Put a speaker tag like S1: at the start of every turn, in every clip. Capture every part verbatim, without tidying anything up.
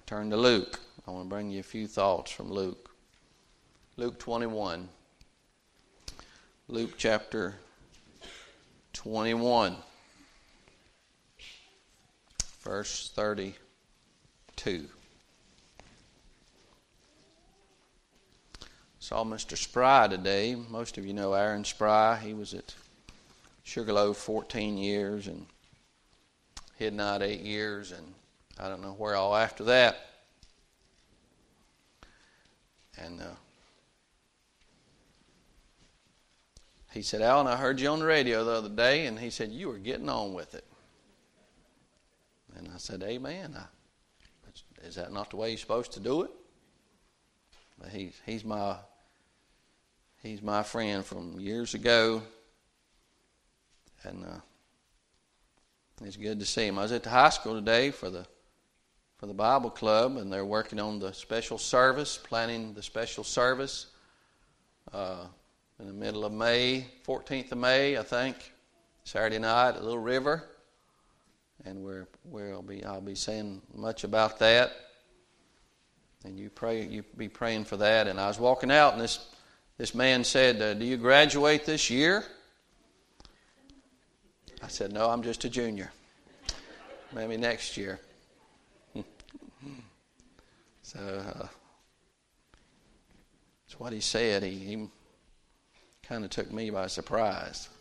S1: Turn to Luke. I want to bring you a few thoughts from Luke. Luke twenty-one. Luke chapter twenty-one. Verse thirty-two. Saw Mister Spry today. Most of you know Aaron Spry. He was at Sugarloaf fourteen years and Hidnot eight years, and I don't know where all after that. And uh, he said, Alan, I heard you on the radio the other day, and he said, you were getting on with it. And I said, amen. I, is that not the way you're supposed to do it? But he's, he's my he's my friend from years ago, and uh, it's good to see him. I was at the high school today for the for the Bible Club, and they're working on the special service, planning the special service uh, in the middle of May, fourteenth of May, I think, Saturday night at Little River, and we're we'll be I'll be saying much about that, and you pray you be praying for that. And I was walking out, and this this man said, uh, "Do you graduate this year?" I said, no, I'm just a junior. Maybe next year. so uh, that's what he said. He, he kind of took me by surprise.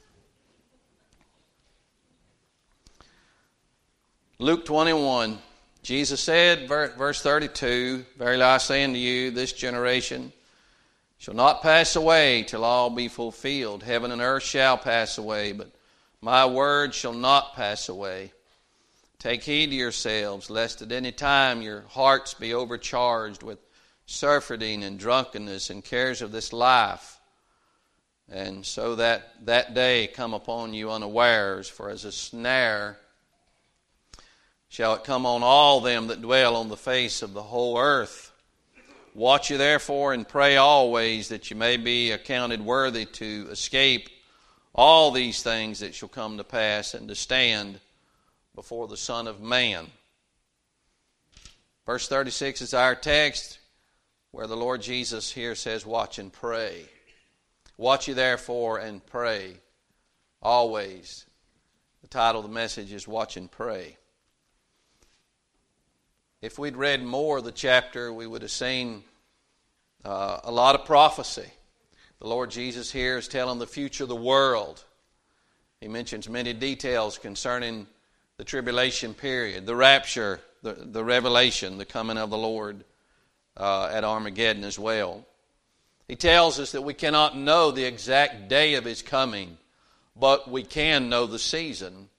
S1: Luke twenty-one. Jesus said, verse thirty-two, verily I say unto you, this generation shall not pass away till all be fulfilled. Heaven and earth shall pass away, but my word shall not pass away. Take heed to yourselves, lest at any time your hearts be overcharged with surfeiting and drunkenness and cares of this life, and so that that day come upon you unawares. For as a snare shall it come on all them that dwell on the face of the whole earth. Watch you therefore and pray always, that you may be accounted worthy to escape all these things that shall come to pass, and to stand before the Son of Man. Verse thirty-six is our text, where the Lord Jesus here says, watch and pray. Watch ye therefore and pray always. The title of the message is Watch and Pray. If we'd read more of the chapter, we would have seen uh, a lot of prophecy. The Lord Jesus here is telling the future of the world. He mentions many details concerning the tribulation period, the rapture, the, the revelation, the coming of the Lord uh, at Armageddon as well. He tells us that we cannot know the exact day of His coming, but we can know the season.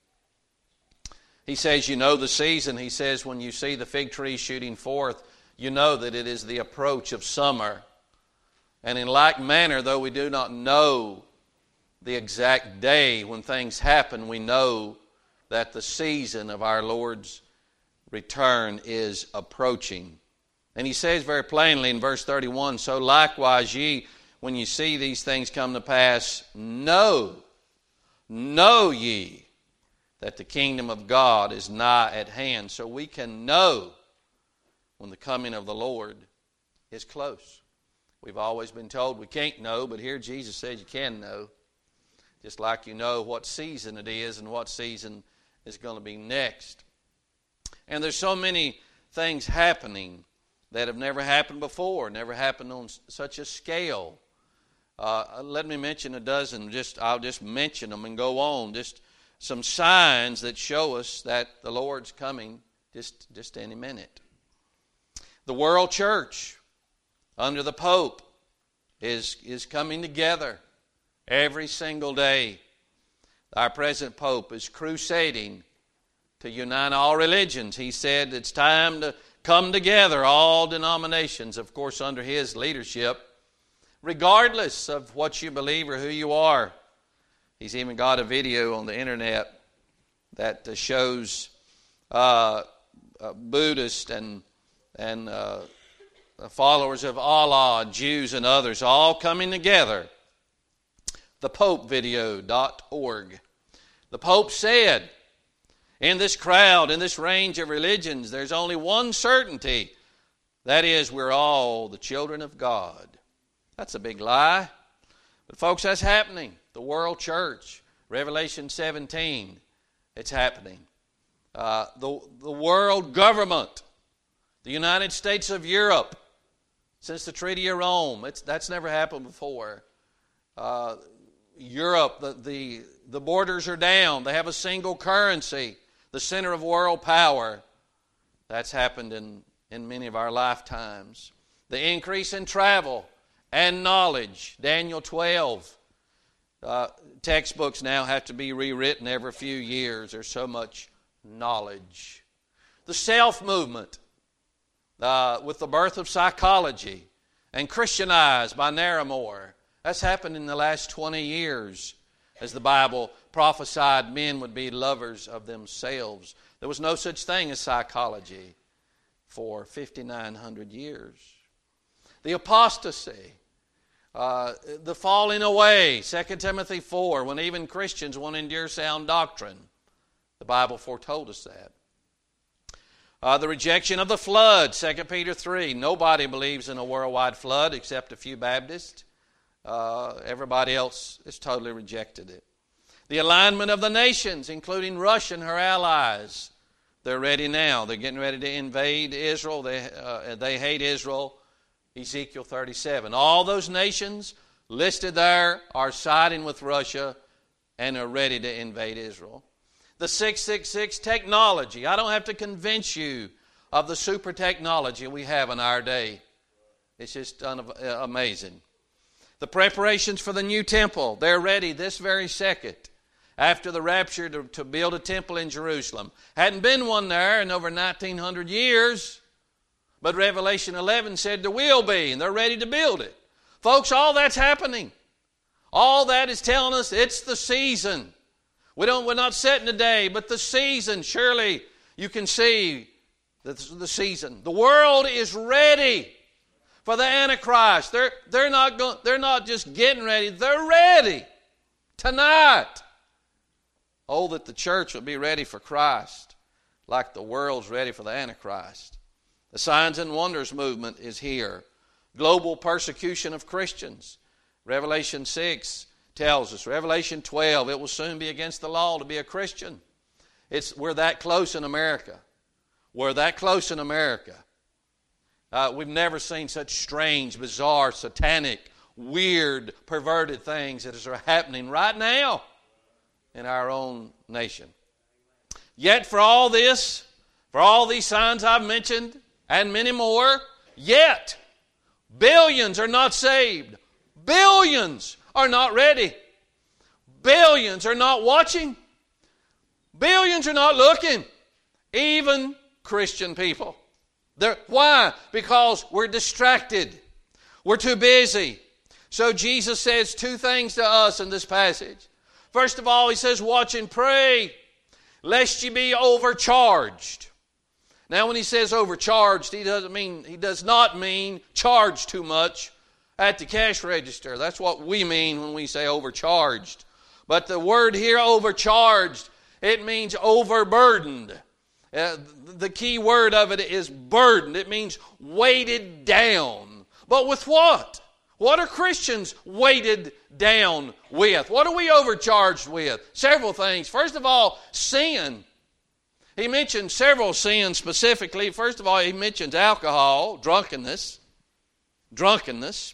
S1: He says, you know the season. He says, when you see the fig tree shooting forth, you know that it is the approach of summer. And in like manner, though we do not know the exact day when things happen, we know that the season of our Lord's return is approaching. And he says very plainly in verse thirty-one, so likewise ye, when you see these things come to pass, know, know ye that the kingdom of God is nigh at hand. So we can know when the coming of the Lord is close. We've always been told we can't know, but here Jesus says you can know. Just like you know what season it is and what season is going to be next. And there's so many things happening that have never happened before, never happened on such a scale. Uh, let me mention a dozen. Just I'll just mention them and go on. Just some signs that show us that the Lord's coming just, just any minute. The world church under the Pope is, is coming together every single day. Our present Pope is crusading to unite all religions. He said it's time to come together, all denominations, of course, under his leadership, regardless of what you believe or who you are. He's even got a video on the internet that uh, shows uh, uh, Buddhists and, and uh, followers of Allah, Jews and others, all coming together. the pope video dot org. The Pope said, in this crowd, in this range of religions, there's only one certainty That is, we're all the children of God. That's a big lie. But folks, that's happening. The world church, Revelation seventeen, it's happening. Uh, the, the world government, the United States of Europe, since the Treaty of Rome, it's, that's never happened before. Uh, Europe, the, the, the borders are down. They have a single currency, the center of world power. That's happened in, in many of our lifetimes. The increase in travel and knowledge, Daniel twelve. Uh, textbooks now have to be rewritten every few years. There's so much knowledge. The self-movement uh, with the birth of psychology and Christianized by Narramore. That's happened in the last twenty years as the Bible prophesied men would be lovers of themselves. There was no such thing as psychology for fifty-nine hundred years. The apostasy, uh, the falling away, Second Timothy four, when even Christians won't endure sound doctrine. The Bible foretold us that. Uh, the rejection of the flood, Second Peter three. Nobody believes in a worldwide flood except a few Baptists. Uh, everybody else has totally rejected it. The alignment of the nations, including Russia and her allies. They're ready now. They're getting ready to invade Israel. They, uh, they hate Israel. Ezekiel thirty-seven. All those nations listed there are siding with Russia and are ready to invade Israel. The six six six technology. I don't have to convince you of the super technology we have in our day. It's just un- amazing. The preparations for the new temple. They're ready this very second after the rapture to, to build a temple in Jerusalem. Hadn't been one there in over nineteen hundred years. But Revelation eleven said there will be, and they're ready to build it. Folks, all that's happening. All that is telling us it's the season. We don't, we're not setting a day, but the season, surely you can see the, the season. The world is ready for the Antichrist. They're, they're, not going, they're not just getting ready, they're ready tonight. Oh, that the church will be ready for Christ like the world's ready for the Antichrist. The signs and wonders movement is here. Global persecution of Christians. Revelation six tells us. Revelation twelve, it will soon be against the law to be a Christian. It's, we're that close in America. We're that close in America. Uh, we've never seen such strange, bizarre, satanic, weird, perverted things that are happening right now in our own nation. Yet for all this, for all these signs I've mentioned, and many more, yet billions are not saved. Billions are not ready. Billions are not watching. Billions are not looking. Even Christian people. They're, why? Because we're distracted. We're too busy. So Jesus says two things to us in this passage. First of all, he says, watch and pray, lest ye be overcharged. Now, when he says overcharged, he doesn't mean he does not mean charge too much at the cash register. That's what we mean when we say overcharged. But the word here, overcharged, it means overburdened. Uh, the key word of it is burdened. It means weighted down. But with what? What are Christians weighted down with? What are we overcharged with? Several things. First of all, sin. He mentions several sins specifically. First of all, he mentions alcohol, drunkenness. Drunkenness.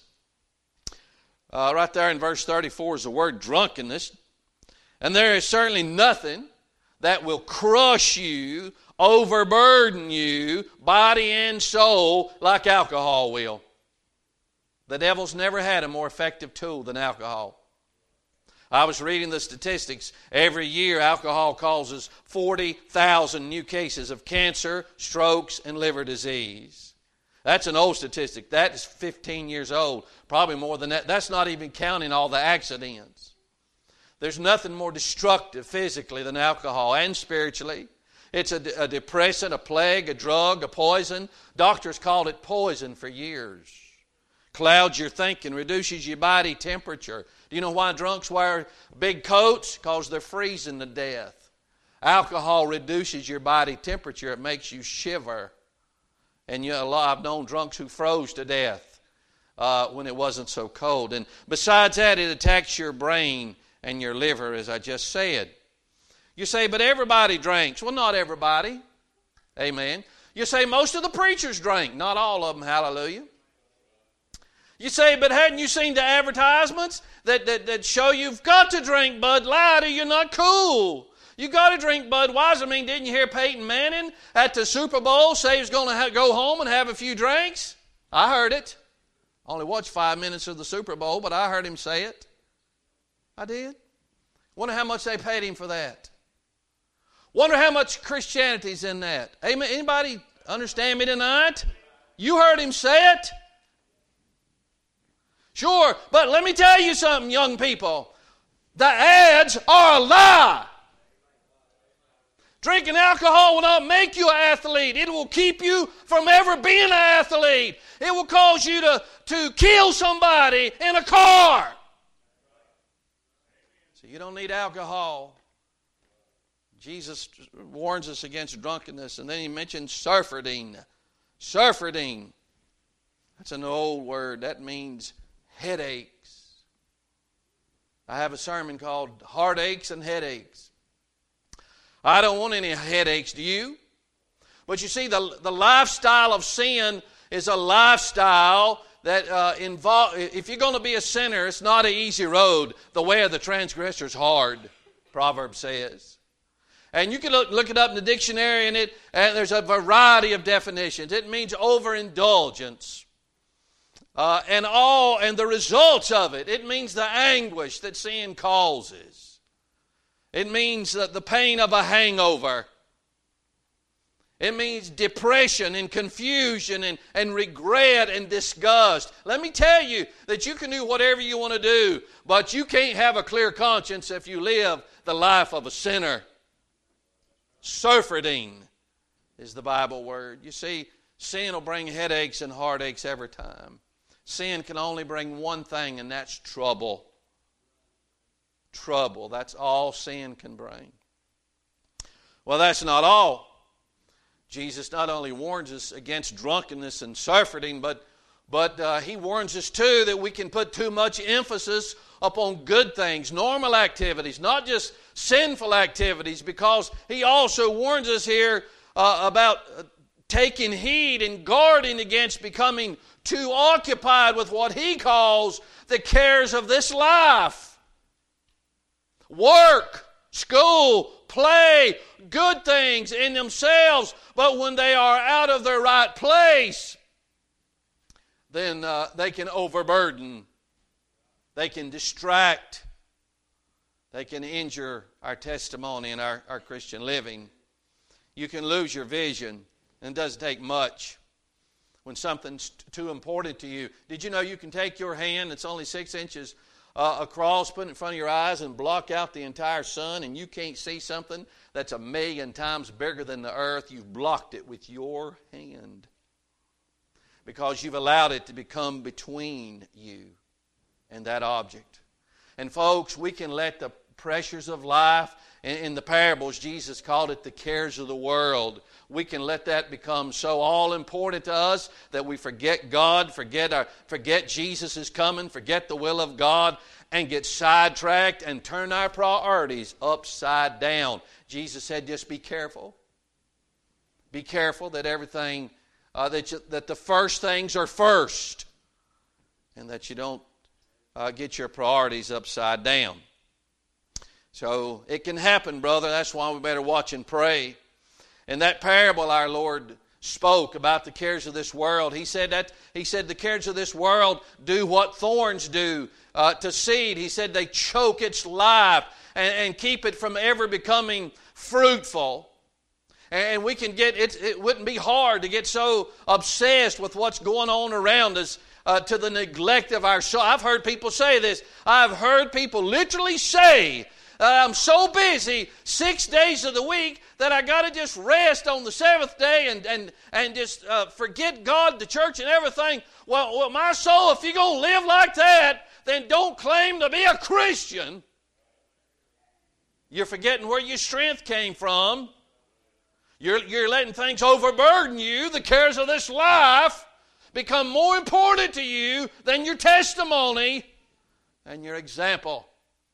S1: Uh, right there in verse thirty-four is the word drunkenness. And there is certainly nothing that will crush you, overburden you, body and soul, like alcohol will. The devil's never had a more effective tool than alcohol. I was reading the statistics. Every year, alcohol causes forty thousand new cases of cancer, strokes, and liver disease. That's an old statistic. That is fifteen years old. Probably more than that. That's not even counting all the accidents. There's nothing more destructive physically than alcohol, and spiritually. It's a, a depressant, a plague, a drug, a poison. Doctors called it poison for years. Clouds your thinking, reduces your body temperature. Do you know why drunks wear big coats? Because they're freezing to death. Alcohol reduces your body temperature. It makes you shiver. And you know, a lot, I've known drunks who froze to death uh, when it wasn't so cold. And besides that, it attacks your brain and your liver, as I just said. You say, but everybody drinks. Well, not everybody. Amen. You say, most of the preachers drink. Not all of them, hallelujah. You say, but hadn't you seen the advertisements that, that, that show you've got to drink Bud Light or you're not cool? You got to drink Budweiser. I mean, didn't you hear Peyton Manning at the Super Bowl say he was going to ha- go home and have a few drinks? I heard it. Only watched five minutes of the Super Bowl, but I heard him say it. I did. Wonder how much they paid him for that. Wonder how much Christianity's in that. Amen. Anybody understand me tonight? You heard him say it. Sure, but let me tell you something, young people. The ads are a lie. Drinking alcohol will not make you an athlete. It will keep you from ever being an athlete. It will cause you to, to kill somebody in a car. So you don't need alcohol. Jesus warns us against drunkenness, and then he mentions surfeiting. Surfeiting. That's an old word. That means headaches. I have a sermon called Heartaches and Headaches. I don't want any headaches, do you? But you see, the, the lifestyle of sin is a lifestyle that uh, involves, if you're going to be a sinner, it's not an easy road. The way of the transgressor is hard, Proverbs says. And you can look, look it up in the dictionary, and, it, and there's a variety of definitions. It means overindulgence. Uh, and all and the results of it. It means the anguish that sin causes. It means that the pain of a hangover. It means depression and confusion and, and regret and disgust. Let me tell you that you can do whatever you want to do, but you can't have a clear conscience if you live the life of a sinner. Surfeiting is the Bible word. You see, sin will bring headaches and heartaches every time. Sin can only bring one thing, and that's trouble. Trouble. That's all sin can bring. Well, that's not all. Jesus not only warns us against drunkenness and surfeiting, but, but uh, he warns us too that we can put too much emphasis upon good things, normal activities, not just sinful activities, because he also warns us here uh, about uh, taking heed and guarding against becoming too occupied with what he calls the cares of this life. Work, school, play, good things in themselves, but when they are out of their right place, then uh, they can overburden, they can distract, they can injure our testimony and our, our Christian living. You can lose your vision, and it doesn't take much. When something's too important to you. Did you know you can take your hand that's only six inches uh, across, put it in front of your eyes, and block out the entire sun, and you can't see something that's a million times bigger than the earth? You've blocked it with your hand because you've allowed it to become between you and that object. And folks, we can let the pressures of life, in, in the parables, Jesus called it the cares of the world. We can let that become so all important to us that we forget God, forget our, forget Jesus is coming, forget the will of God, and get sidetracked and turn our priorities upside down. Jesus said, just be careful. Be careful that everything, uh, that, you, that the first things are first, and that you don't uh, get your priorities upside down. So it can happen, brother. That's why we better watch and pray. In that parable, our Lord spoke about the cares of this world. He said that He said the cares of this world do what thorns do uh, to seed. He said they choke its life and, and keep it from ever becoming fruitful. And we can get it. It wouldn't be hard to get so obsessed with what's going on around us uh, to the neglect of our soul. I've heard people say this. I've heard people literally say, Uh, I'm so busy six days of the week that I got to just rest on the seventh day and and and just uh, forget God, the church, and everything. Well, well, my soul, if you're going to live like that, then don't claim to be a Christian. You're forgetting where your strength came from. You're, you're letting things overburden you. The cares of this life become more important to you than your testimony and your example.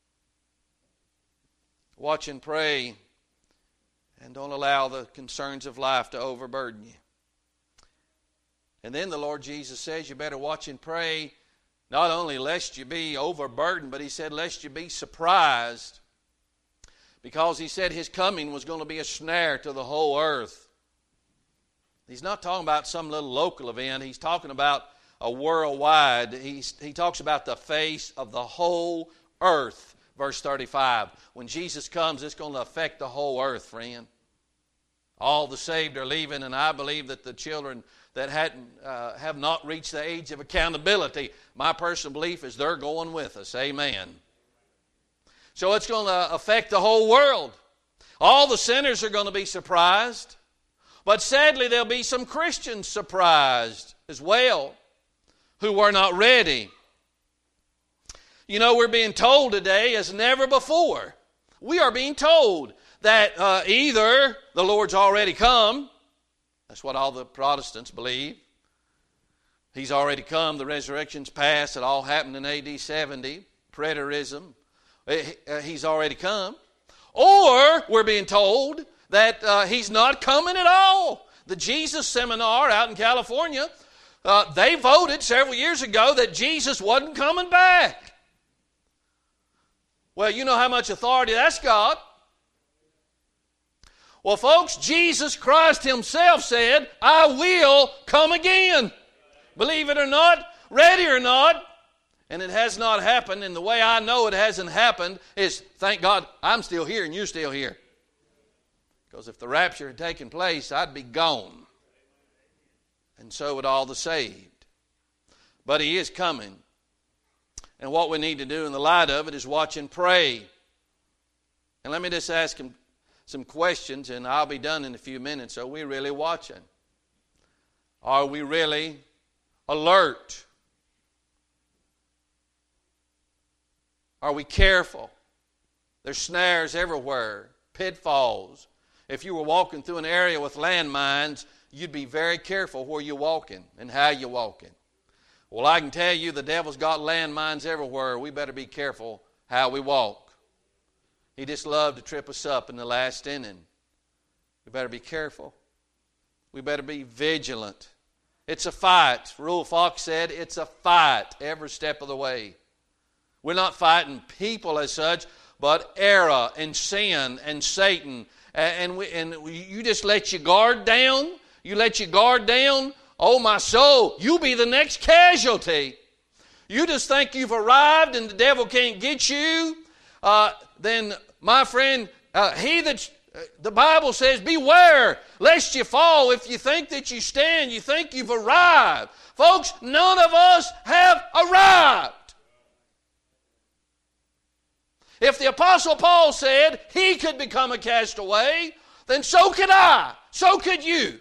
S1: Watch and pray, and don't allow the concerns of life to overburden you. And then the Lord Jesus says you better watch and pray, not only lest you be overburdened, but He said lest you be surprised. Because He said His coming was going to be a snare to the whole earth. He's not talking about some little local event. He's talking about a worldwide. He's, he talks about the face of the whole earth. Verse thirty-five. When Jesus comes, it's going to affect the whole earth, friend. All the saved are leaving, and I believe that the children that hadn't, uh, have not reached the age of accountability, my personal belief is they're going with us. Amen. So it's going to affect the whole world. All the sinners are going to be surprised. But sadly, there'll be some Christians surprised as well who are not ready. You know, we're being told today as never before. We are being told that uh, either the Lord's already come. That's what all the Protestants believe. He's already come. The resurrection's past. It all happened in A D seventy. Preterism. He's already come. Or we're being told that uh, He's not coming at all. The Jesus Seminar out in California, uh, they voted several years ago that Jesus wasn't coming back. Well, you know how much authority that's got. Well, folks, Jesus Christ Himself said, I will come again. Believe it or not, ready or not. And it has not happened, and the way I know it hasn't happened is, thank God, I'm still here and you're still here. Because if the rapture had taken place, I'd be gone. And so would all the saved. But He is coming. And what we need to do in the light of it is watch and pray. And let me just ask Him some questions, and I'll be done in a few minutes. Are we really watching? Are we really alert? Are we careful? There's snares everywhere, pitfalls. If you were walking through an area with landmines, you'd be very careful where you're walking and how you're walking. Well, I can tell you the devil's got landmines everywhere. We better be careful how we walk. He just loved to trip us up in the last inning. We better be careful. We better be vigilant. It's a fight. Rule Fox said it's a fight every step of the way. We're not fighting people as such, but error and sin and Satan. And, we, and you just let your guard down. You let your guard down. Oh, my soul, you'll be the next casualty. You just think you've arrived and the devil can't get you. Uh, then, my friend, uh, he that uh, the Bible says, beware lest you fall. If you think that you stand, you think you've arrived. Folks, none of us have arrived. If the Apostle Paul said he could become a castaway, then so could I. So could you.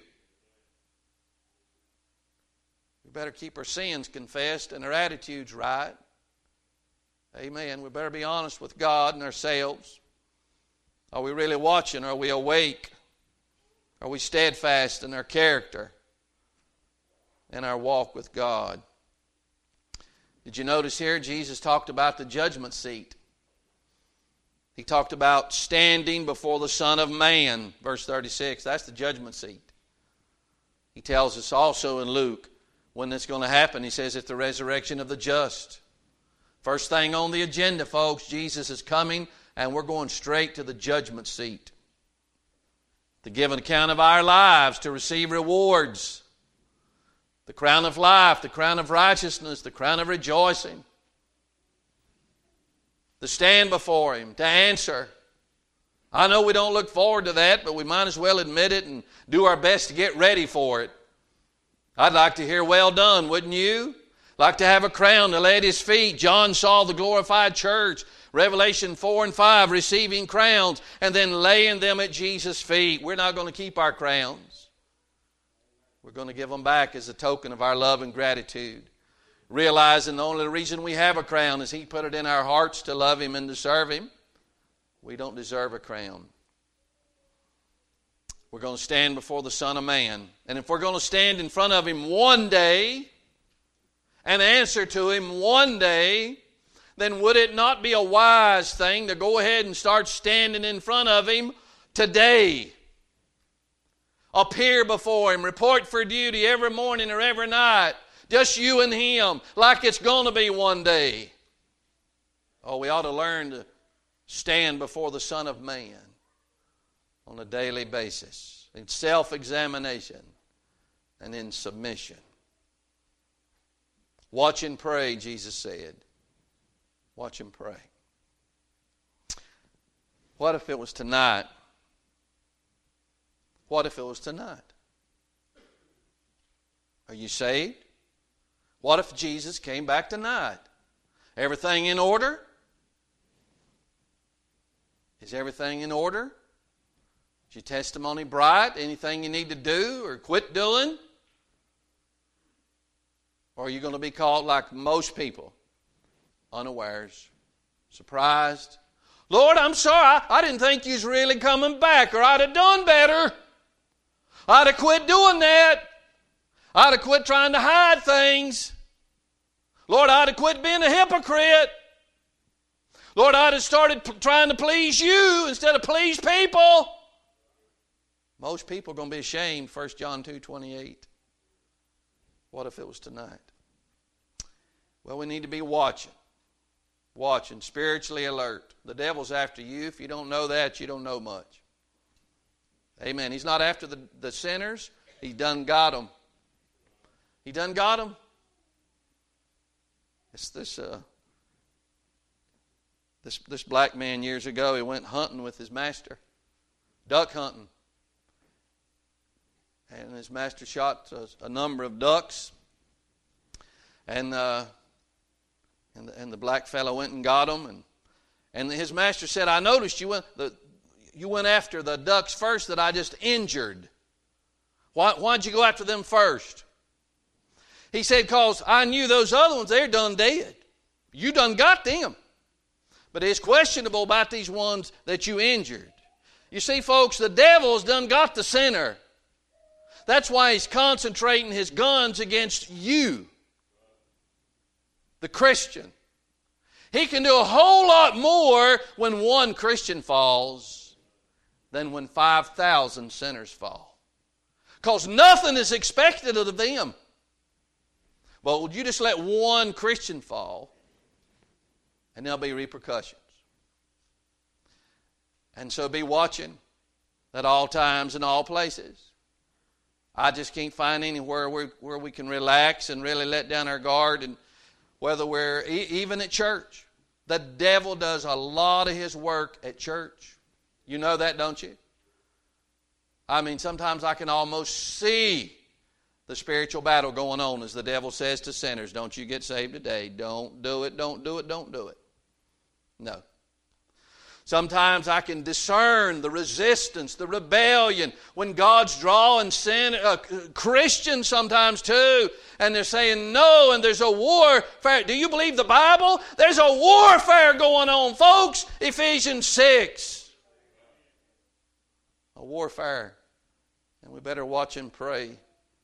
S1: We better keep our sins confessed and our attitudes right. Amen. We better be honest with God and ourselves. Are we really watching? Are we awake? Are we steadfast in our character and our walk with God? Did you notice here Jesus talked about the judgment seat? He talked about standing before the Son of Man, verse thirty-six. That's the judgment seat. He tells us also in Luke when it's going to happen. He says it's the resurrection of the just. First thing on the agenda, folks, Jesus is coming and we're going straight to the judgment seat. To give an account of our lives, to receive rewards. The crown of life, the crown of righteousness, the crown of rejoicing. To stand before Him, to answer. I know we don't look forward to that, but we might as well admit it and do our best to get ready for it. I'd like to hear well done, wouldn't you? Like to have a crown to lay at His feet. John saw the glorified church, Revelation four and five, receiving crowns and then laying them at Jesus' feet. We're not going to keep our crowns. We're going to give them back as a token of our love and gratitude. Realizing the only reason we have a crown is He put it in our hearts to love Him and to serve Him. We don't deserve a crown. We're going to stand before the Son of Man. And if we're going to stand in front of Him one day and answer to Him one day, then would it not be a wise thing to go ahead and start standing in front of Him today? Appear before Him, report for duty every morning or every night, just you and Him, like it's going to be one day. Oh, we ought to learn to stand before the Son of Man on a daily basis, in self-examination and in submission. Watch and pray, Jesus said. Watch and pray. What if it was tonight? What if it was tonight? Are you saved? What if Jesus came back tonight? Everything in order? Is everything in order? Is your testimony bright? Anything you need to do or quit doing? Or are you going to be caught like most people? Unawares, surprised. Lord, I'm sorry. I, I didn't think you was really coming back, or I'd have done better. I'd have quit doing that. I'd have quit trying to hide things. Lord, I'd have quit being a hypocrite. Lord, I'd have started p- trying to please you instead of please people. Most people are going to be ashamed, First John two twenty-eight. What if it was tonight? Well, we need to be watching. Watching, spiritually alert. The devil's after you. If you don't know that, you don't know much. Amen. He's not after the, the sinners. He done got them. He done got them. It's this, uh, this, this black man years ago, he went hunting with his master. Duck hunting. And his master shot a, a number of ducks. And... Uh, And the, and the black fellow went and got them. And, and his master said, I noticed you went, the, you went after the ducks first that I just injured. Why, why'd you go after them first? He said, because I knew those other ones, they're done dead. You done got them. But it's questionable about these ones that you injured. You see, folks, the devil's done got the sinner. That's why he's concentrating his guns against you, the Christian. He can do a whole lot more when one Christian falls than when five thousand sinners fall. Because nothing is expected of them. But would you just let one Christian fall, and there'll be repercussions. And so be watching at all times and all places. I just can't find anywhere where, where we can relax and really let down our guard. And whether we're even at church, the devil does a lot of his work at church. You know that, don't you? I mean, sometimes I can almost see the spiritual battle going on as the devil says to sinners, don't you get saved today. Don't do it, don't do it, don't do it. No. Sometimes I can discern the resistance, the rebellion, when God's drawing sin, uh, Christians sometimes too, and they're saying no, and there's a warfare. Do you believe the Bible? There's a warfare going on, folks. Ephesians six. A warfare. And we better watch and pray.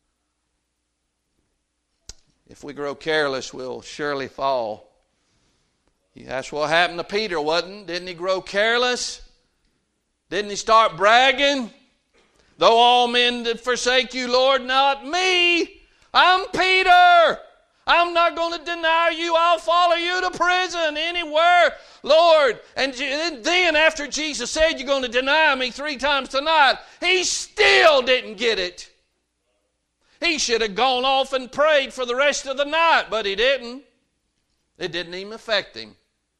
S1: If we grow careless, we'll surely fall. That's what happened to Peter, wasn't it? Didn't he grow careless? Didn't he start bragging? Though all men did forsake you, Lord, not me. I'm Peter. I'm not going to deny you. I'll follow you to prison anywhere, Lord. And then after Jesus said, you're going to deny me three times tonight, he still didn't get it. He should have gone off and prayed for the rest of the night, but he didn't. It didn't even affect him.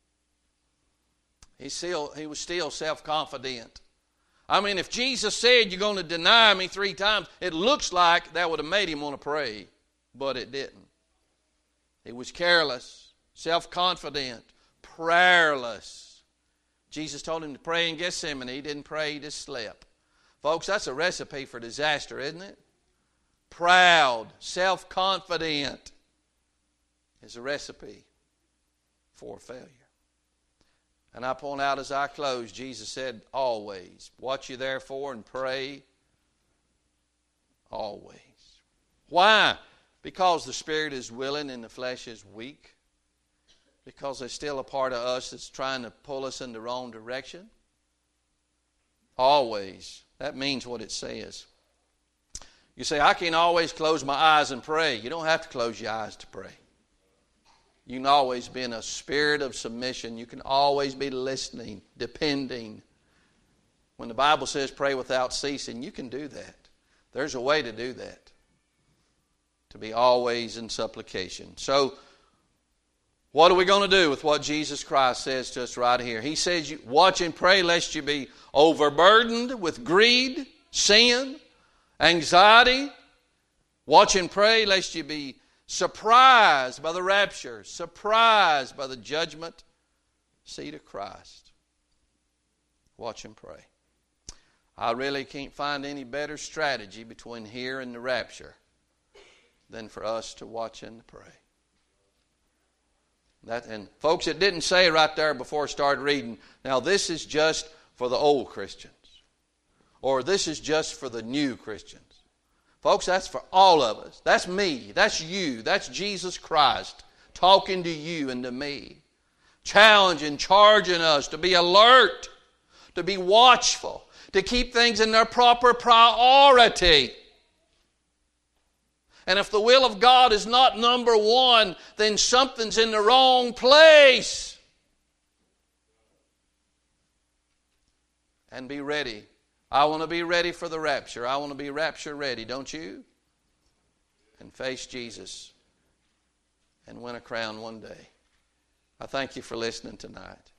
S1: He still, he was still self-confident. I mean, if Jesus said, you're going to deny me three times, it looks like that would have made him want to pray, but it didn't. He was careless, self-confident, prayerless. Jesus told him to pray in Gethsemane. He didn't pray, he just slept. Folks, that's a recipe for disaster, isn't it? Proud, self-confident is a recipe for failure. And I point out as I close, Jesus said, always, watch you therefore and pray Always. Why? Because the spirit is willing and the flesh is weak? Because there's still a part of us that's trying to pull us in the wrong direction? Always. That means what it says. You say, I can always close my eyes and pray. You don't have to close your eyes to pray. You can always be in a spirit of submission. You can always be listening, depending. When the Bible says pray without ceasing, you can do that. There's a way to do that. To be always in supplication. So, what are we going to do with what Jesus Christ says to us right here? He says, watch and pray lest you be overburdened with greed, sin, anxiety. Watch and pray lest you be surprised by the rapture, surprised by the judgment seat of Christ. Watch and pray. I really can't find any better strategy between here and the rapture than for us to watch and pray. That, and folks, it didn't say right there before I started reading, now this is just for the old Christians. Or this is just for the new Christians. Folks, that's for all of us. That's me. That's you. That's Jesus Christ talking to you and to me. Challenging, charging us to be alert, to be watchful, to keep things in their proper priority. And if the will of God is not number one, then something's in the wrong place. And be ready. I want to be ready for the rapture. I want to be rapture ready, don't you? And face Jesus and win a crown one day. I thank you for listening tonight.